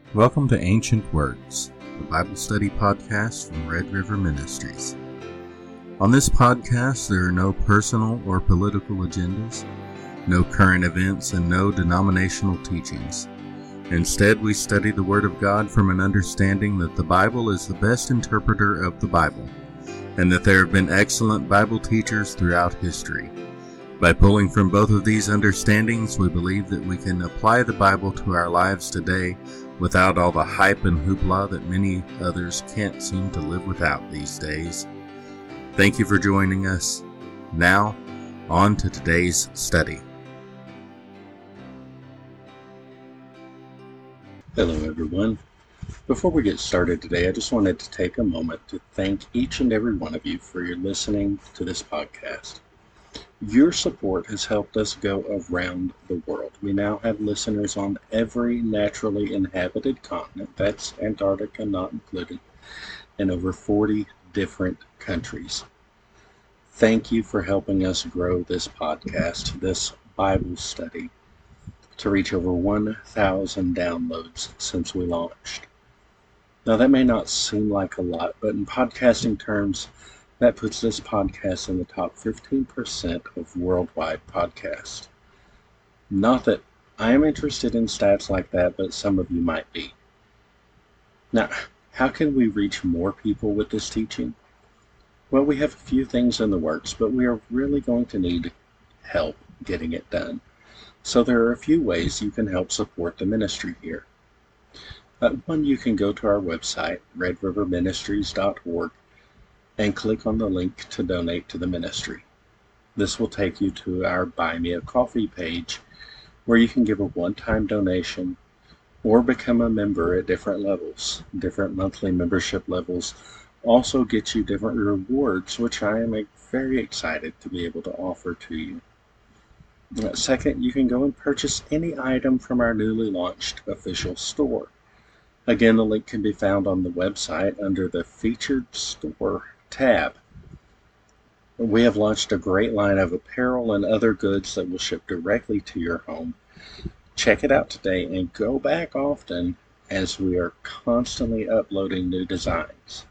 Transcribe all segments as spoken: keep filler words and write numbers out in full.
Welcome to Ancient Words, the Bible study podcast from Red River Ministries. On this podcast, there are no personal or political agendas, no current events, and no denominational teachings. Instead, we study the Word of God from an understanding that the Bible is the best interpreter of the Bible, and that there have been excellent Bible teachers throughout history. By pulling from both of these understandings, we believe that we can apply the Bible to our lives today without all the hype and hoopla that many others can't seem to live without these days. Thank you for joining us. Now, on to today's study. Hello everyone. Before we get started today, I just wanted to take a moment to thank each and every one of you for your listening to this podcast. Your support has helped us go around the world. We now have listeners on every naturally inhabited continent, that's Antarctica not included, in over forty different countries. Thank you for helping us grow this podcast, this Bible study, to reach over one thousand downloads since we launched. Now that may not seem like a lot, but in podcasting terms, that puts this podcast in the top fifteen percent of worldwide podcasts. Not that I am interested in stats like that, but some of you might be. Now, how can we reach more people with this teaching? Well, we have a few things in the works, but we are really going to need help getting it done. So there are a few ways you can help support the ministry here. Uh, one, you can go to our website, red river ministries dot org, and click on the link to donate to the ministry. This will take you to our Buy Me a Coffee page, where you can give a one-time donation or become a member at different levels. Different monthly membership levels also get you different rewards, which I am very excited to be able to offer to you. Second, you can go and purchase any item from our newly launched official store. Again, the link can be found on the website under the Featured Store tab. We have launched a great line of apparel and other goods that will ship directly to your home. Check it out today and go back often, as we are constantly uploading new designs.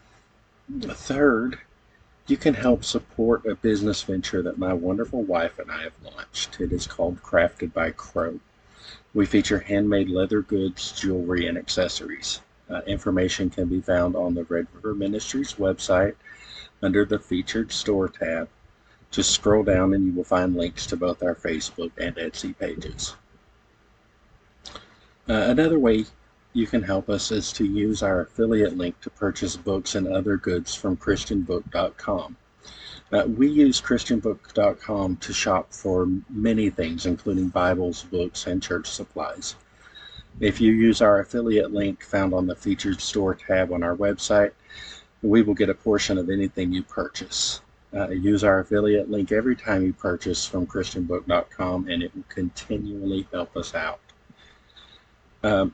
Third, you can help support a business venture that my wonderful wife and I have launched. It is called Crafted by Crow. We feature handmade leather goods, jewelry, and accessories. Uh, information can be found on the Red River Ministries website under the Featured Store tab. Just scroll down and you will find links to both our Facebook and Etsy pages. Uh, another way you can help us is to use our affiliate link to purchase books and other goods from Christian book dot com. Uh, we use Christian book dot com to shop for many things, including Bibles, books, and church supplies. If you use our affiliate link found on the Featured Store tab on our website, we will get a portion of anything you purchase. Uh, use our affiliate link every time you purchase from Christian book dot com, and it will continually help us out. Um,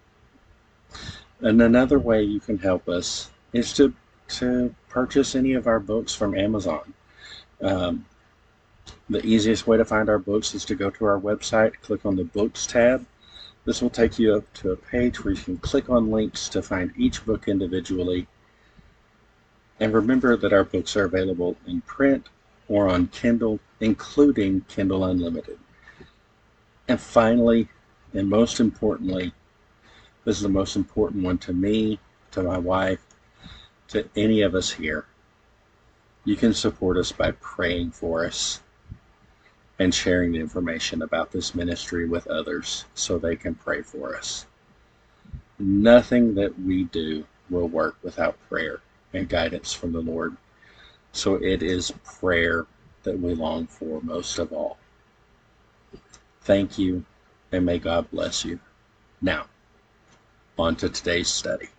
and another way you can help us is to, to purchase any of our books from Amazon. Um, the easiest way to find our books is to go to our website, click on the Books tab. This will take you up to a page where you can click on links to find each book individually. And remember that our books are available in print or on Kindle, including Kindle Unlimited. And finally, and most importantly, this is the most important one to me, to my wife, to any of us here. You can support us by praying for us and sharing the information about this ministry with others so they can pray for us. Nothing that we do will work without prayer and guidance from the Lord. So it is prayer that we long for most of all. Thank you, and may God bless you. Now, on to today's study.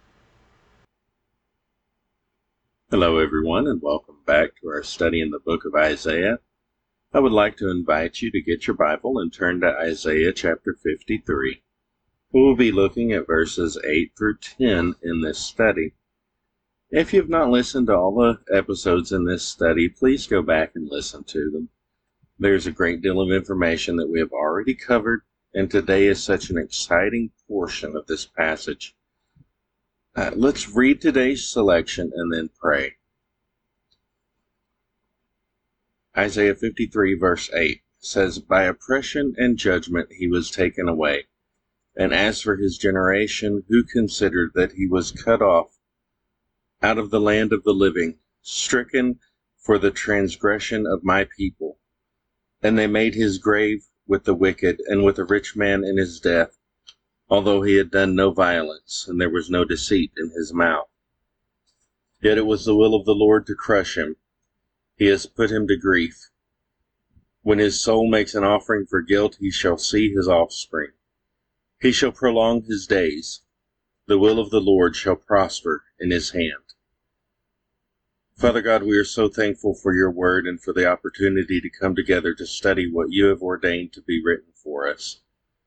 Hello everyone, and welcome back to our study in the book of Isaiah. I would like to invite you to get your Bible and turn to Isaiah chapter fifty-three. We will be looking at verses eight through ten in this study. If you have not listened to all the episodes in this study, please go back and listen to them. There's a great deal of information that we have already covered And today is such an exciting portion of this passage. Uh, let's read today's selection and then pray. Isaiah fifty-three verse eight says, "By oppression and judgment he was taken away. And as for his generation, who considered that he was cut off out of the land of the living, stricken for the transgression of my people. And they made his grave with the wicked and with a rich man in his death, although he had done no violence, and there was no deceit in his mouth. Yet it was the will of the Lord to crush him. He has put him to grief. When his soul makes an offering for guilt, he shall see his offspring. He shall prolong his days. The will of the Lord shall prosper in his hand." Father God, we are so thankful for your word and for the opportunity to come together to study what you have ordained to be written for us.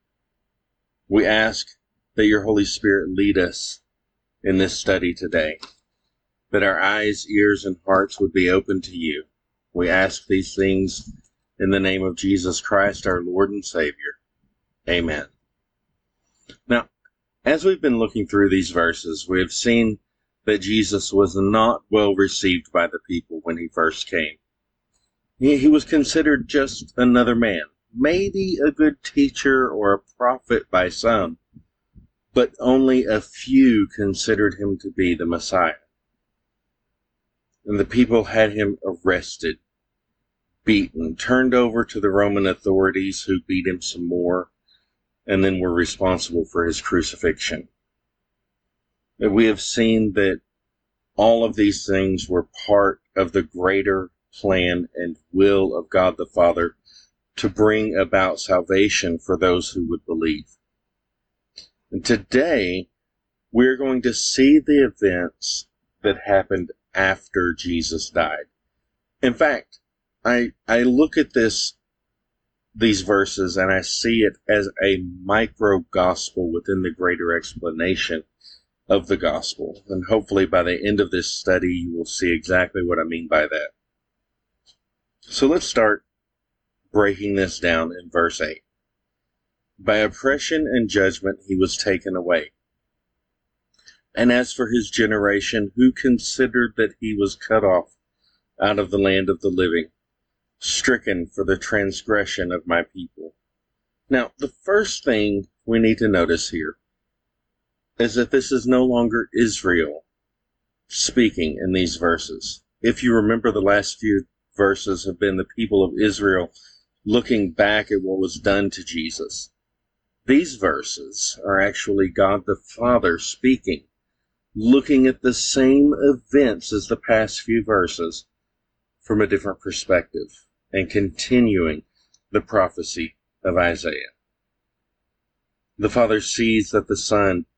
We ask that your Holy Spirit lead us in this study today, that our eyes, ears, and hearts would be open to you. We ask these things in the name of Jesus Christ, our Lord and Savior. Amen. Now, as we've been looking through these verses, we have seen that Jesus was not well received by the people when he first came. He, he was considered just another man, maybe a good teacher or a prophet by some, but only a few considered him to be the Messiah. And the people had him arrested, beaten, turned over to the Roman authorities, who beat him some more, and then were responsible for his crucifixion. And we have seen that all of these things were part of the greater plan and will of God the Father to bring about salvation for those who would believe. And today, we're going to see the events that happened after Jesus died. In fact, I I look at this these verses and I see it as a micro gospel within the greater explanation of the gospel. And hopefully by the end of this study, you will see exactly what I mean by that. So let's start breaking this down in verse eight. "By oppression and judgment he was taken away. And as for his generation, who considered that he was cut off out of the land of the living, stricken for the transgression of my people." Now, the first thing we need to notice here is that this is no longer Israel speaking in these verses. If you remember, the last few verses have been the people of Israel looking back at what was done to Jesus. These verses are actually God the Father speaking, looking at the same events as the past few verses from a different perspective, and continuing the prophecy of Isaiah. The Father sees that the Son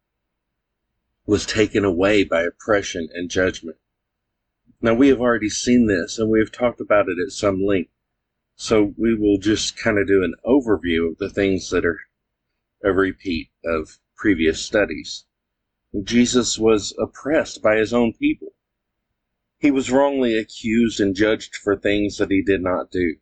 was taken away by oppression and judgment. Now, we have already seen this, and we have talked about it at some length, so we will just kind of do an overview of the things that are a repeat of previous studies. Jesus was oppressed by his own people. He was wrongly accused and judged for things that he did not do.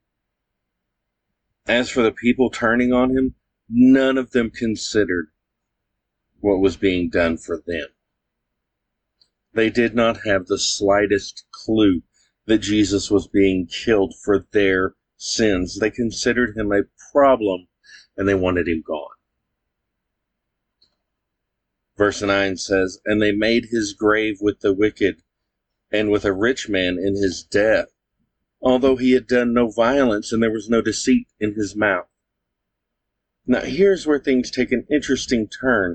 As for the people turning on him, none of them considered what was being done for them. They did not have the slightest clue that Jesus was being killed for their sins. They considered him a problem, and they wanted him gone. Verse nine says, "And they made his grave with the wicked, and with a rich man in his death, although he had done no violence, and there was no deceit in his mouth." Now, here's where things take an interesting turn.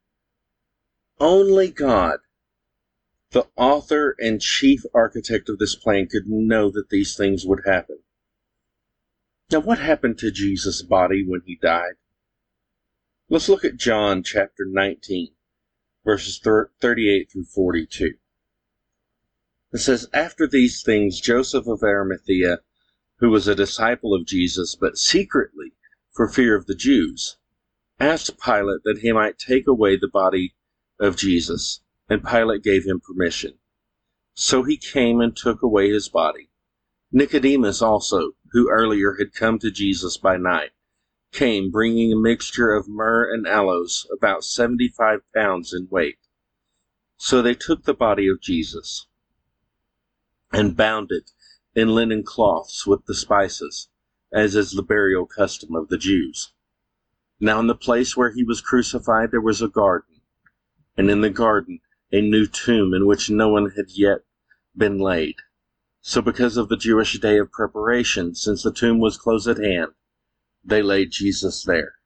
Only God, the author and chief architect of this plan, could know that these things would happen. Now, what happened to Jesus' body when he died? Let's look at John chapter nineteen, verses thirty-eight through forty-two. It says, "After these things, Joseph of Arimathea, who was a disciple of Jesus, but secretly for fear of the Jews, asked Pilate that he might take away the body of Jesus, and Pilate gave him permission. So he came and took away his body. Nicodemus also, who earlier had come to Jesus by night, came bringing a mixture of myrrh and aloes, about seventy-five pounds in weight. So they took the body of Jesus and bound it in linen cloths with the spices, as is the burial custom of the Jews. Now in the place where he was crucified there was a garden, and in the garden a new tomb in which no one had yet been laid. So because of the Jewish day of preparation, since the tomb was close at hand, they laid Jesus there.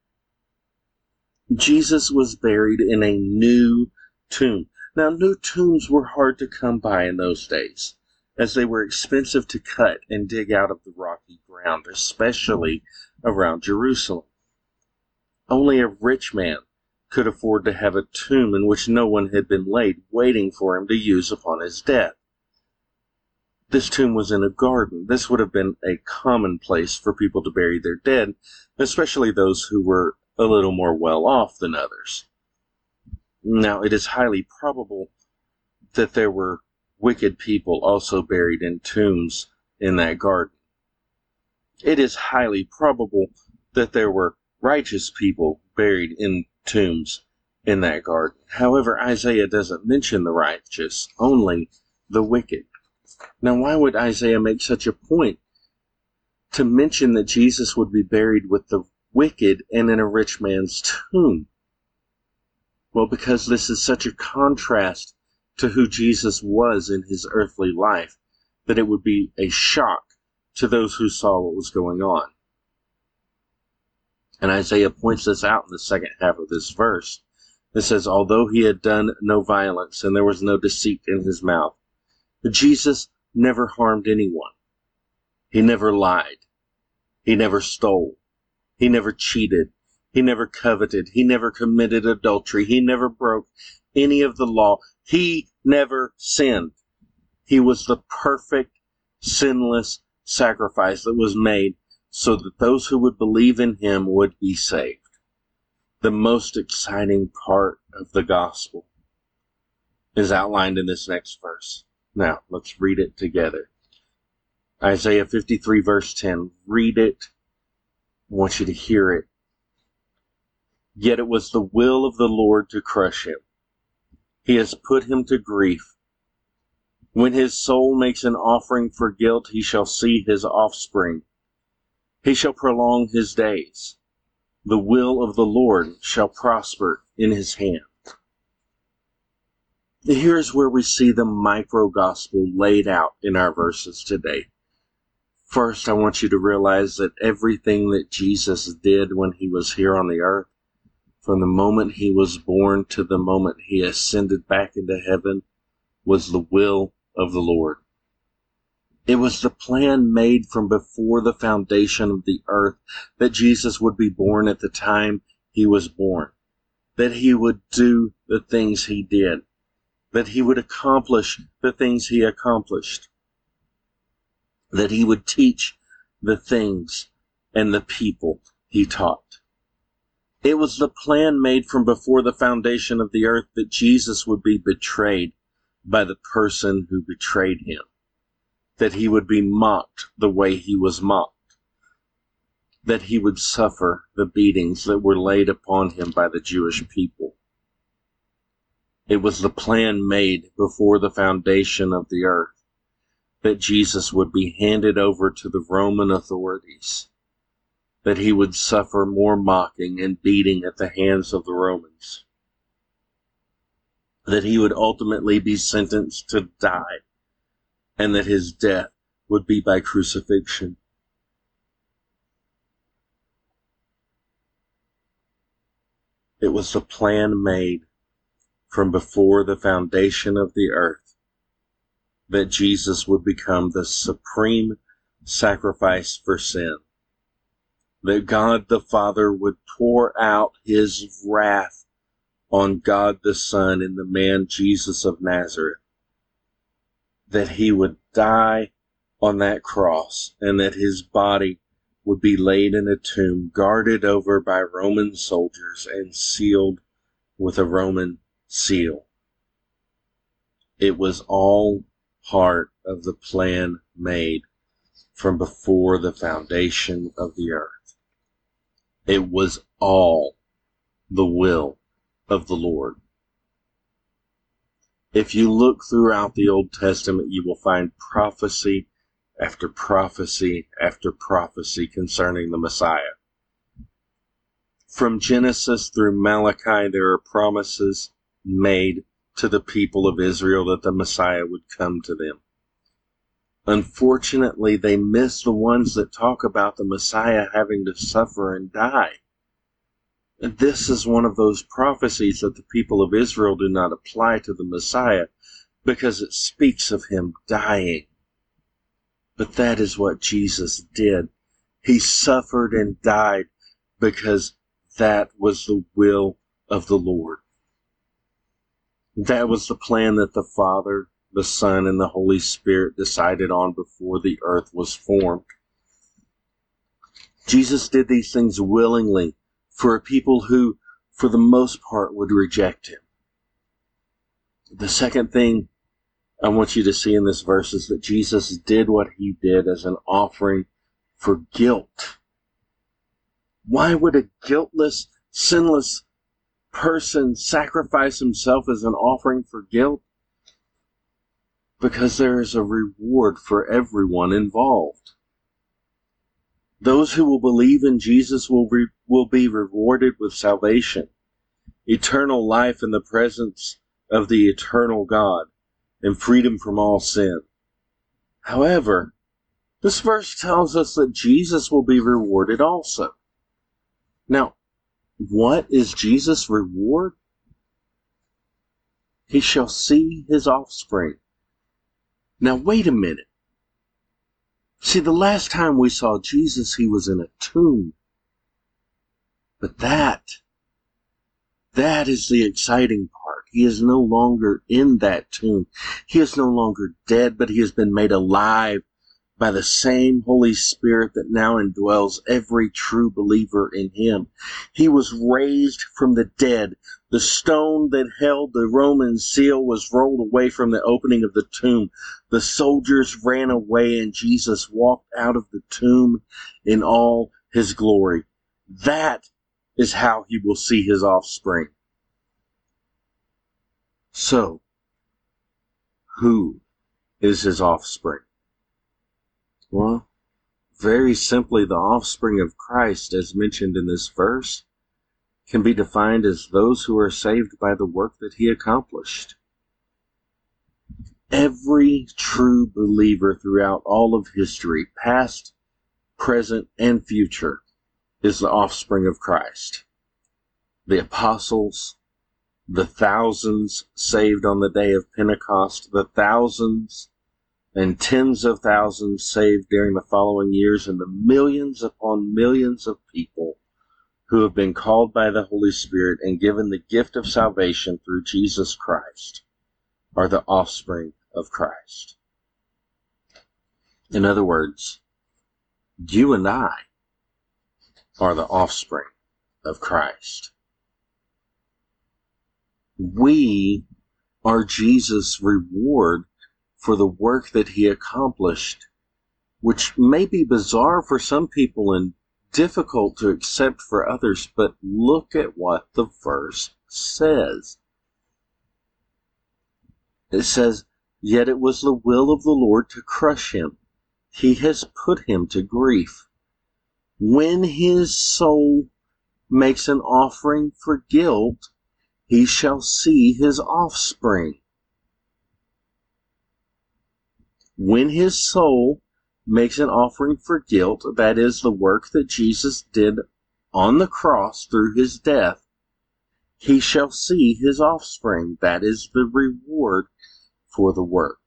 Jesus was buried in a new tomb. Now, new tombs were hard to come by in those days, as they were expensive to cut and dig out of the rocky ground, especially around Jerusalem. Only a rich man could afford to have a tomb in which no one had been laid, waiting for him to use upon his death. This tomb was in a garden. This would have been a common place for people to bury their dead, especially those who were a little more well off than others. Now, it is highly probable that there were wicked people also buried in tombs in that garden. It is highly probable that there were righteous people buried in tombs in that garden. However, Isaiah doesn't mention the righteous, only the wicked. Now, why would Isaiah make such a point to mention that Jesus would be buried with the wicked and in a rich man's tomb? Well, because this is such a contrast to who Jesus was in his earthly life, that it would be a shock to those who saw what was going on. And Isaiah points this out in the second half of this verse. It says, although he had done no violence and there was no deceit in his mouth, Jesus never harmed anyone. He never lied. He never stole. He never cheated. He never coveted. He never committed adultery. He never broke any of the law. He never sinned. He was the perfect, sinless sacrifice that was made so that those who would believe in him would be saved. The most exciting part of the gospel is outlined in this next verse. Now, let's read it together. Isaiah fifty-three, verse ten. Read it. I want you to hear it. Yet it was the will of the Lord to crush him. He has put him to grief. When his soul makes an offering for guilt, he shall see his offspring. He shall prolong his days. The will of the Lord shall prosper in his hand. Here's where we see the micro-gospel laid out in our verses today. First, I want you to realize that everything that Jesus did when he was here on the earth, from the moment he was born to the moment he ascended back into heaven, was the will of the Lord. It was the plan made from before the foundation of the earth that Jesus would be born at the time he was born, that he would do the things he did, that he would accomplish the things he accomplished, that he would teach the things and the people he taught. It was the plan made from before the foundation of the earth that Jesus would be betrayed by the person who betrayed him, that he would be mocked the way he was mocked, that he would suffer the beatings that were laid upon him by the Jewish people. It was the plan made before the foundation of the earth that Jesus would be handed over to the Roman authorities, that he would suffer more mocking and beating at the hands of the Romans, that he would ultimately be sentenced to die, and that his death would be by crucifixion. It was the plan made from before the foundation of the earth that Jesus would become the supreme sacrifice for sin, that God the Father would pour out his wrath on God the Son in the man Jesus of Nazareth, that he would die on that cross, and that his body would be laid in a tomb guarded over by Roman soldiers and sealed with a Roman seal. It was all part of the plan made from before the foundation of the earth. It was all the will of the Lord. If you look throughout the Old Testament, you will find prophecy after prophecy after prophecy concerning the Messiah. From Genesis through Malachi, there are promises made to the people of Israel that the Messiah would come to them. Unfortunately, they miss the ones that talk about the Messiah having to suffer and die. And this is one of those prophecies that the people of Israel do not apply to the Messiah because it speaks of him dying. But that is what Jesus did. He suffered and died because that was the will of the Lord. That was the plan that the Father, the Son, and the Holy Spirit decided on before the earth was formed. Jesus did these things willingly for a people who, for the most part, would reject him. The second thing I want you to see in this verse is that Jesus did what he did as an offering for guilt. Why would a guiltless, sinless person sacrifice himself as an offering for guilt? Because there is a reward for everyone involved. Those who will believe in Jesus will re- will be rewarded with salvation, eternal life in the presence of the eternal God, and freedom from all sin. However, this verse tells us that Jesus will be rewarded also. Now, what is Jesus' reward? He shall see his offspring. Now, wait a minute. See, the last time we saw Jesus, he was in a tomb. But that, that is the exciting part. He is no longer in that tomb. He is no longer dead, but he has been made alive by the same Holy Spirit that now indwells every true believer in him. He was raised from the dead. The stone that held the Roman seal was rolled away from the opening of the tomb. The soldiers ran away, and Jesus walked out of the tomb in all his glory. That is how he will see his offspring. So, who is his offspring? Well, very simply, the offspring of Christ, as mentioned in this verse, can be defined as those who are saved by the work that he accomplished. Every true believer throughout all of history, past, present, and future, is the offspring of Christ. The apostles, the thousands saved on the day of Pentecost, the thousands and tens of thousands saved during the following years, and the millions upon millions of people who have been called by the Holy Spirit and given the gift of salvation through Jesus Christ are the offspring of Christ. In other words, you and I are the offspring of Christ. We are Jesus' reward for the work that he accomplished, which may be bizarre for some people and difficult to accept for others, but look at what the verse says. It says, "Yet it was the will of the Lord to crush him. He has put him to grief. When his soul makes an offering for guilt, he shall see his offspring." When his soul makes an offering for guilt, that is the work that Jesus did on the cross through his death, he shall see his offspring. That is the reward for the work.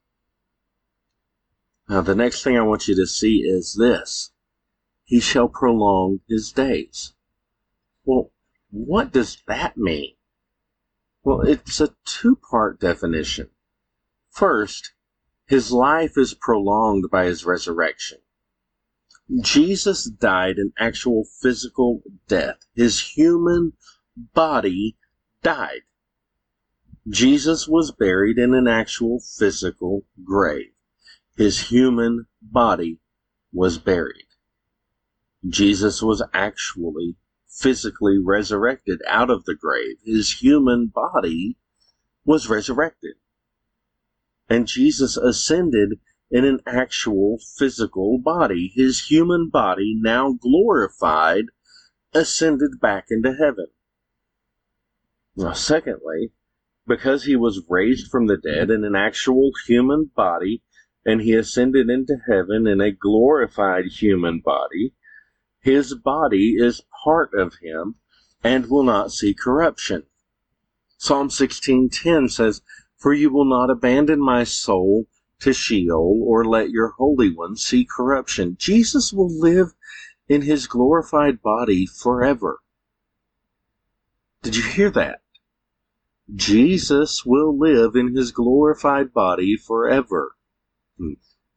Now, the next thing I want you to see is this. He shall prolong his days. Well, what does that mean? Well, it's a two-part definition. First, his life is prolonged by his resurrection. Jesus died an actual physical death. His human body died. Jesus was buried in an actual physical grave. His human body was buried. Jesus was actually physically resurrected out of the grave. His human body was resurrected. And Jesus ascended in an actual physical body. His human body, now glorified, ascended back into heaven. Now, secondly, because he was raised from the dead in an actual human body, and he ascended into heaven in a glorified human body, his body is part of him and will not see corruption. Psalm sixteen ten says, "For you will not abandon my soul to Sheol, or let your Holy One see corruption." Jesus will live in his glorified body forever. Did you hear that? Jesus will live in his glorified body forever. Hmm.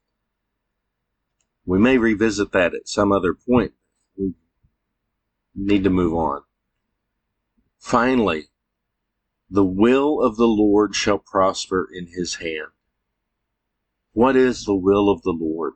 We may revisit that at some other point. We need to move on. Finally, the will of the Lord shall prosper in his hand. What is the will of the Lord?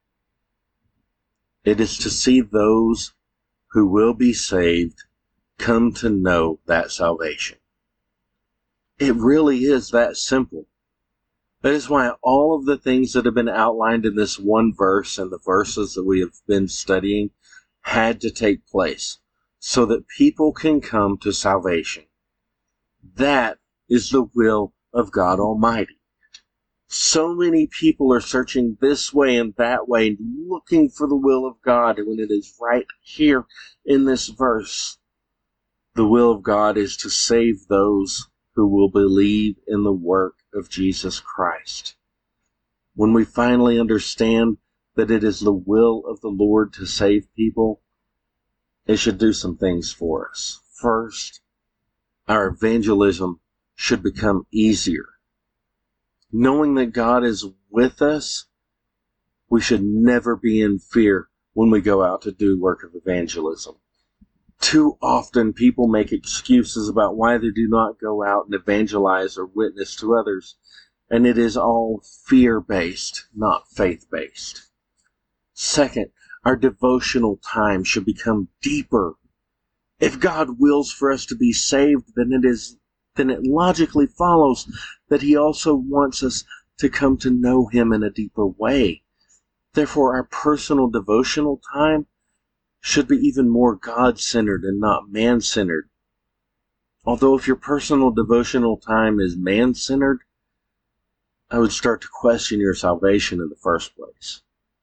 It is to see those who will be saved come to know that salvation. It really is that simple. That is why all of the things that have been outlined in this one verse and the verses that we have been studying had to take place so that people can come to salvation. That is the will of God Almighty. So many people are searching this way and that way, looking for the will of God, when it is right here in this verse. The will of God is to save those who will believe in the work of Jesus Christ. When we finally understand that it is the will of the Lord to save people, it should do some things for us. First, our evangelism should become easier. Knowing that God is with us, we should never be in fear when we go out to do work of evangelism. Too often people make excuses about why they do not go out and evangelize or witness to others, and it is all fear-based, not faith-based. Second, our devotional time should become deeper. If God wills for us to be saved, then it is then it logically follows that he also wants us to come to know him in a deeper way. Therefore, our personal devotional time should be even more God-centered and not man-centered. Although if your personal devotional time is man-centered, I would start to question your salvation in the first place.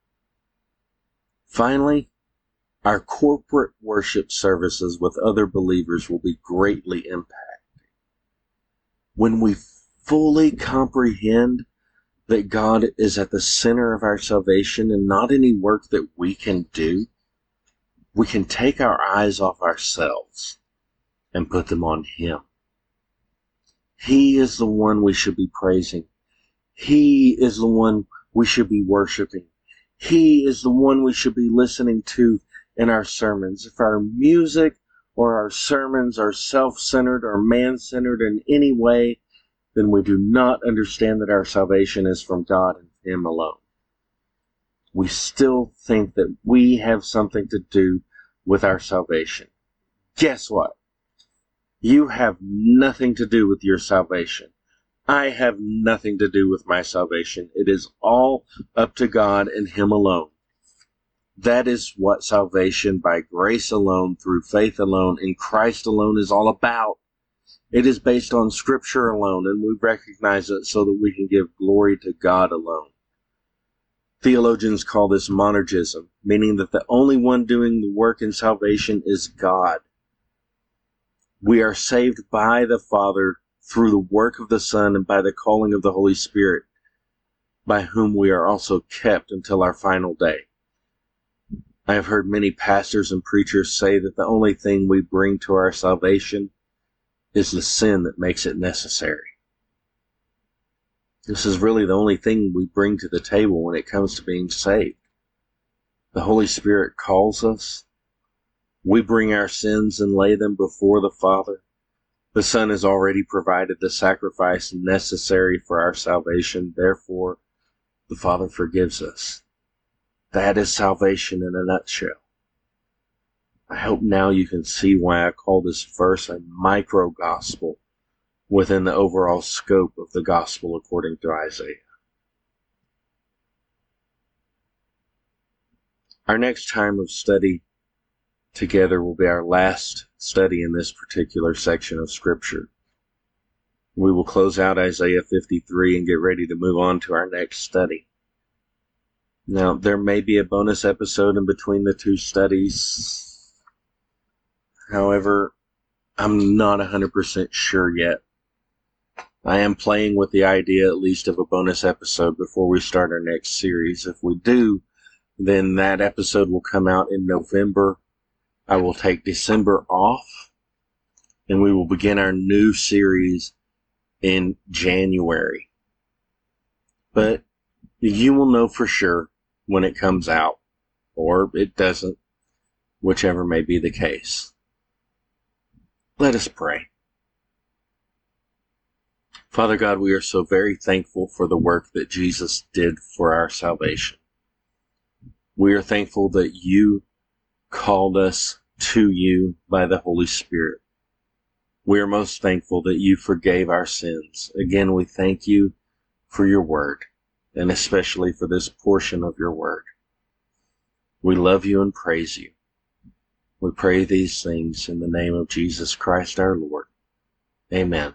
Finally, our corporate worship services with other believers will be greatly impacted. When we fully comprehend that God is at the center of our salvation and not any work that we can do, we can take our eyes off ourselves and put them on him. He is the one we should be praising. He is the one we should be worshiping. He is the one we should be listening to in our sermons. If our music or our sermons are self-centered or man-centered in any way, then we do not understand that our salvation is from God and him alone. We still think that we have something to do with our salvation. Guess what? You have nothing to do with your salvation. I have nothing to do with my salvation. It is all up to God and him alone. That is what salvation by grace alone, through faith alone, in Christ alone is all about. It is based on Scripture alone, and we recognize it so that we can give glory to God alone. Theologians call this monergism, meaning that the only one doing the work in salvation is God. We are saved by the Father through the work of the Son and by the calling of the Holy Spirit, by whom we are also kept until our final day. I have heard many pastors and preachers say that the only thing we bring to our salvation is the sin that makes it necessary. This is really the only thing we bring to the table when it comes to being saved. The Holy Spirit calls us. We bring our sins and lay them before the Father. The Son has already provided the sacrifice necessary for our salvation. Therefore, the Father forgives us. That is salvation in a nutshell. I hope now you can see why I call this verse a micro-gospel within the overall scope of the gospel according to Isaiah. Our next time of study together will be our last study in this particular section of Scripture. We will close out Isaiah fifty-three and get ready to move on to our next study. Now, there may be a bonus episode in between the two studies. However, I'm not one hundred percent sure yet. I am playing with the idea at least of a bonus episode before we start our next series. If we do, then that episode will come out in November. I will take December off, and we will begin our new series in January. But you will know for sure when it comes out, or it doesn't, whichever may be the case. Let us pray. Father God, we are so very thankful for the work that Jesus did for our salvation. We are thankful that you called us to you by the Holy Spirit. We are most thankful that you forgave our sins. Again, we thank you for your word, and especially for this portion of your word. We love you and praise you. We pray these things in the name of Jesus Christ our Lord. Amen.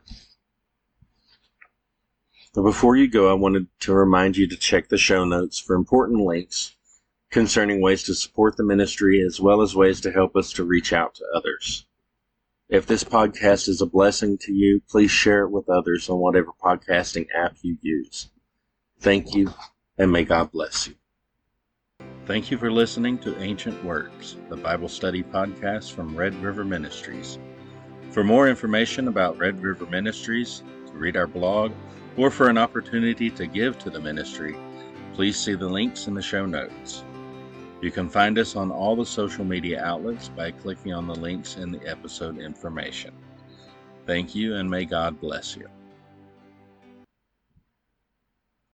Now, before you go, I wanted to remind you to check the show notes for important links concerning ways to support the ministry as well as ways to help us to reach out to others. If this podcast is a blessing to you, please share it with others on whatever podcasting app you use. Thank you, and may God bless you. Thank you for listening to Ancient Words, the Bible study podcast from Red River Ministries. For more information about Red River Ministries, to read our blog, or for an opportunity to give to the ministry, please see the links in the show notes. You can find us on all the social media outlets by clicking on the links in the episode information. Thank you, and may God bless you.